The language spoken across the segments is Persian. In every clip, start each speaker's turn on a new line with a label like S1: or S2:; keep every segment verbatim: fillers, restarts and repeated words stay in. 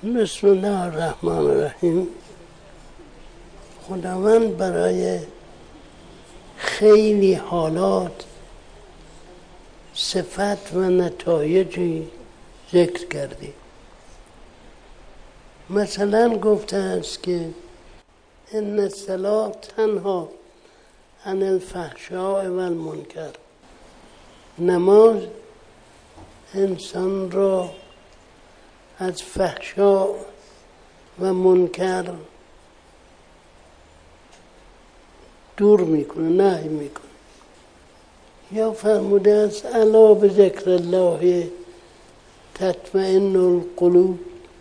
S1: بسم الله الرحمن الرحیم. خداوند برای خیلی حالات صفت و نتایجی ذکر کرده. مثلا گفته است که ان الصلاة تنها عن الفحشاء و المنکر. نماز انسان را از فحشا و منکر دور میکنه، نهی میکنه. یا فرموده است الا بذکر الله تطمئن القلوب،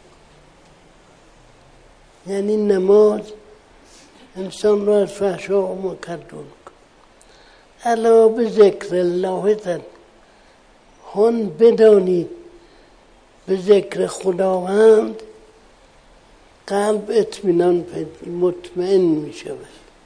S1: یعنی نماز انسان را از فحشا و منکر دور میکنه. الا بذکر الله تطمئن، هان بدانید به ذکر خداوند قلب اطمینان مطمئن می شود.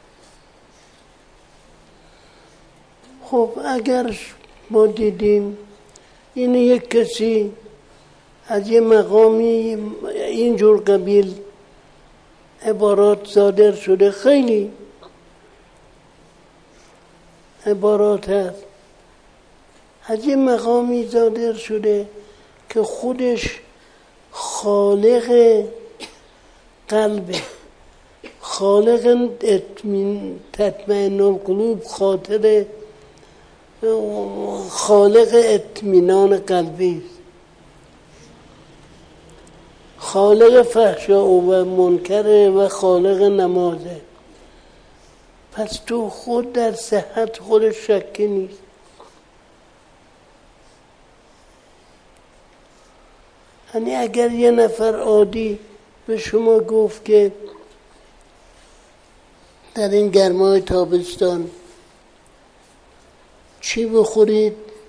S1: خب اگر ما دیدیم این یک کسی از یه مقامی اینجور قبیل عبارات صادر شده، خیلی عبارات هست، از یه مقامی صادر شده که خودش خالق قلبه، خالق تطمئن القلوب، خاطر خالق اطمینان قلبی، خالق فحشا و منکر و خالق نمازه. پس تو خود در صحت خودش شکی نیست. یعنی اگر یه نفر عادی به شما گفت که در این گرمای تابستان چی بخورید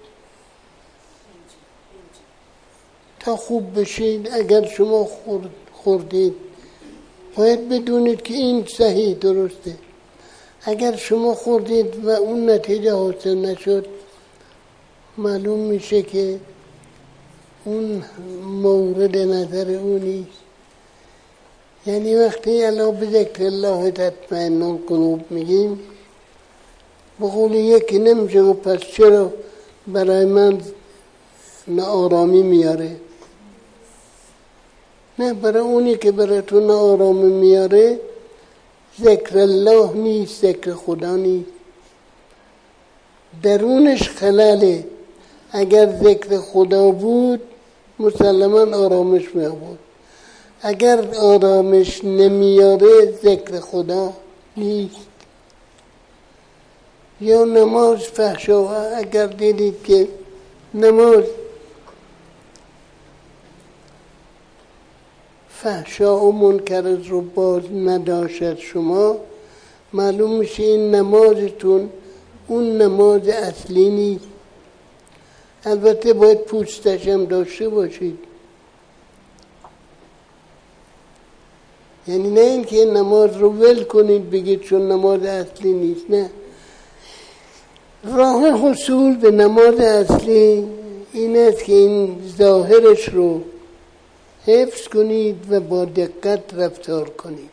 S1: تا خوب بشید، اگر شما خوردید باید بدونید که این صحیح درسته. اگر شما خوردید و اون نتیجه حاصل نشد، معلوم میشه که اون مورد نظر او نیست. یعنی وقتی الا بذکر الله تطمئن القلوب میگیم، به قول یکی نمیشه و پس چرا برای من ناآرامی میاره؟ نه، برای اونی که برای تو ناآرامی میاره ذکر الله نیست، ذکر خدا نیست، درونش خلاله. اگر ذکر خدا بود مسلما آرامش می آورد. اگر آرامش نمیاره ذکر خدا نیست. یا نماز فحشا، اگر دیدید که نماز فحشا و منکر رو باز نداشت شما، معلوم میشه این نمازتون اون نماز اصلی نیست. البته باید پوستش هم داشته باشید، یعنی نه اینکه نماز رو ول کنید بگید چون نماز اصلی نیست. نه، راه حصول به نماز اصلی این است که این ظاهرش رو حفظ کنید و با دقت رفتار کنید.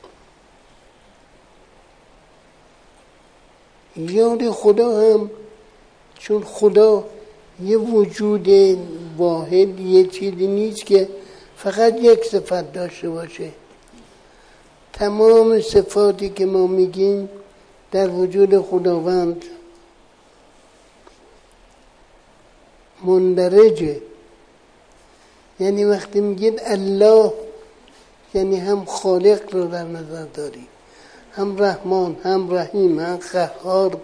S1: یاد خدا هم، چون خدا یه وجود واحد، یه چیزی نیست که فقط یک صفت داشته باشه. تمام صفاتی که ما میگیم در وجود خداوند مندرجه. یعنی وقتی میگید الله، یعنی هم خالق رو در نظر داری، هم رحمان، هم رحیم، هم قهار،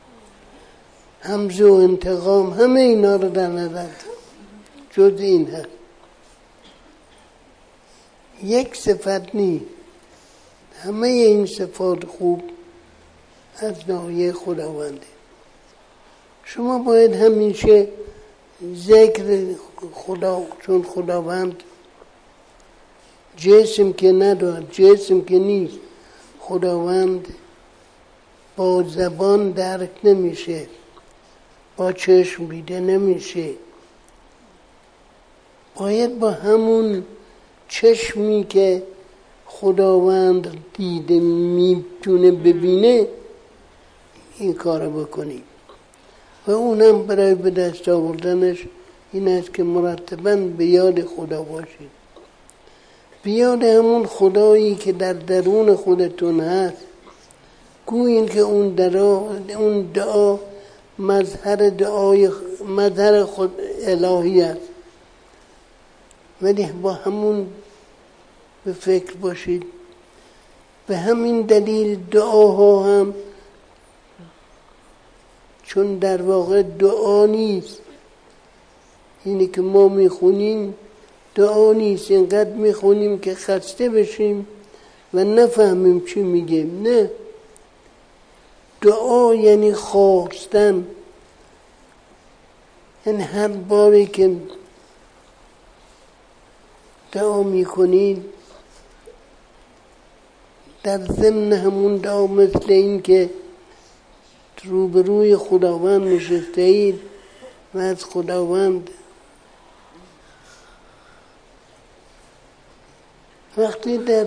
S1: هم ذو انتقام، همه اینا رو در نظر داری. جز این هست، یک صفت نیست، همه این صفات خوب از ناحیه خداونده. شما باید همیشه ذکر خدا، چون خداوند جسم که ندارد، جسم که نیست، خداوند با زبان درک نمیشه، با چشم دیده نمیشه، باید با همون چشمی که خداوند دیده میتونه ببینه این کار بکنیم و اونم برای به دست آوردنش این است که مرتباً به یاد خدا باشید، به یاد همون خدایی که در درون خودتون هست. گویین که اون دعا اون دعا مظهر دعای مظهر خود الهی است، ولی با همون به فکر باشید. به همین دلیل دعاها هم چون در واقع دعا نیست، اینی که ما میخونیم دعا نیست، اینقدر میخونیم که خسته بشیم و نفهمیم چی میگیم. نه، دعا یعنی خواستن، یعنی هر باری که دعا میکنید در ضمن همون دعا مثل این که روبروی خداوند نشسته اید و از خداوند وقتی در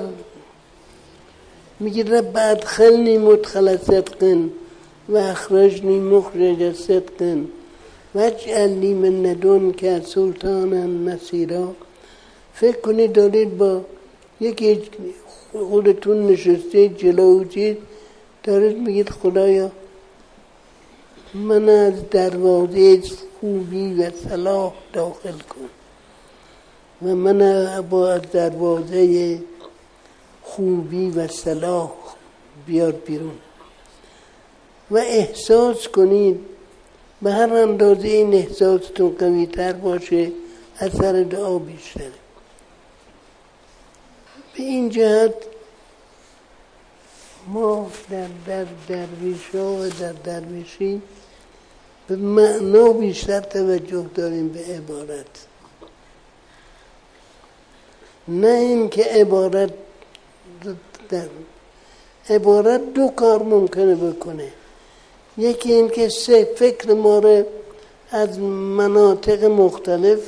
S1: میگه رب ادخلنی مدخل صدق و اخرجنی مخرج صدق و اجعل لی من لدنک سلطانا نصیرا. فکر کنید دارید با یکی خودتون نشسته جلو چیز دارید میگید خدایا من از دروازه خوبی و صلاح داخل کن و من با دروازه خوبی و صلاح بیار بیرون و احساس کنید به هر اندازه این احساستون قوی تر باشه اثر دعا بیشتره. به این جهت ما در در درویش ها و در درویشی به معنا بیشتر توجه داریم به عبارت، نه این که عبارت در عبارت دو کار ممکنه بکنه. یکی این که سه فکر ما رو از مناطق مختلف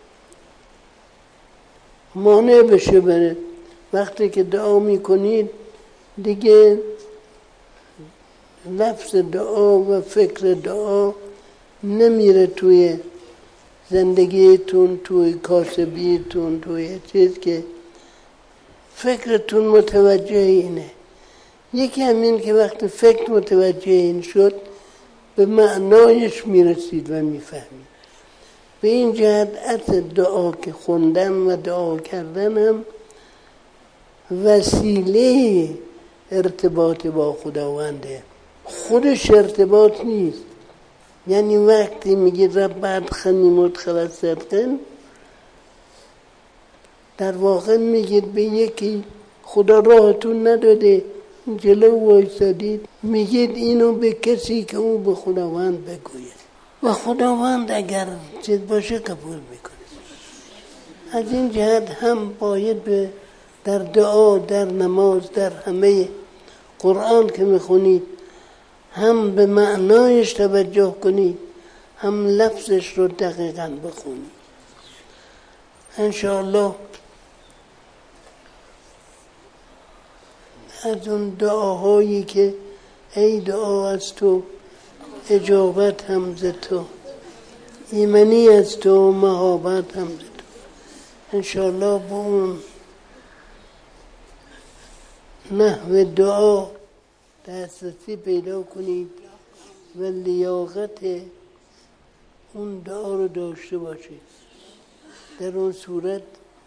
S1: مانع بشه بره. وقتی که دعا میکنید دیگه لفظ دعا و فکر دعا نمیره توی زندگیتون، توی کاسبیتون، توی چیز که فکرتون متوجه اینه. یکی همین که وقتی فکر متوجه این شد به معنایش میرسید و میفهمید. به این جهت اصل دعا که خوندن و دعا کردن هم وسیله ارتباط با خداونده، خودش ارتباط نیست. یعنی وقتی میگی رب ادخلنی مدخل صدق در واقع میگید به یکی خدا راهتون نداده جلو وایسادید، میگید اینو به کسی که اون به خداوند بگوید و خداوند اگر چیز باشه قبول میکنه. از این جهت هم باید به در دعا، در نماز، در همه قرآن که میخونید هم به معنایش توجه کنید، هم لفظش رو دقیقاً بخونید. انشاءالله از اون دعاهایی که ای دعا از تو اجابت هم ز تو، ایمنی از تو مهابت هم ز تو، انشاءالله با اون نحو دعا دسترسی پیدا کنید و لیاقت اون دعا رو داشته باشید. در اون صورت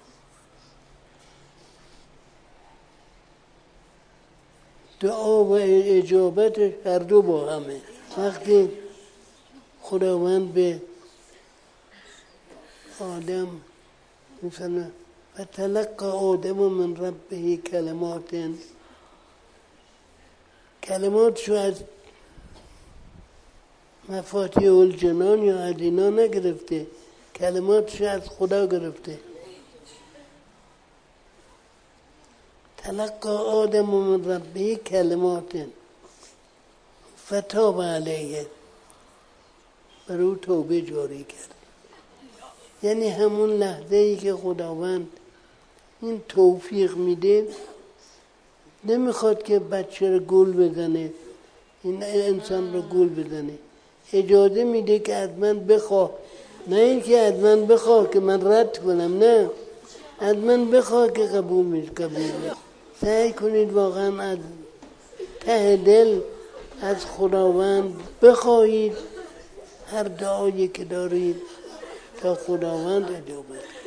S1: دعا و اجابتش هر دو با همه. وقتی خداوند به آدم میفرماید و تلقی آدم من ربه کلمات، کلماتشو از مفاتیح الجنان یا از اینا نگرفته، کلماتشو از خدا گرفته. تلقی آدم من ربه کلمات فتاب علیه، بر او توبه جاری کرد. یعنی همون لحظه ای که خداوند این توفیق میده، نمیخواد که بچه رو گول بزنه، این انسان رو گول بزنه، اجازه میده که از من بخواه، نه اینکه از من بخواه که من رد کنم، نه، از من بخواه که قبول میشه قبول میشه. سعی کنید واقعا از ته دل از خداوند بخواهید هر دعایی که دارید تا خداوند اجابت.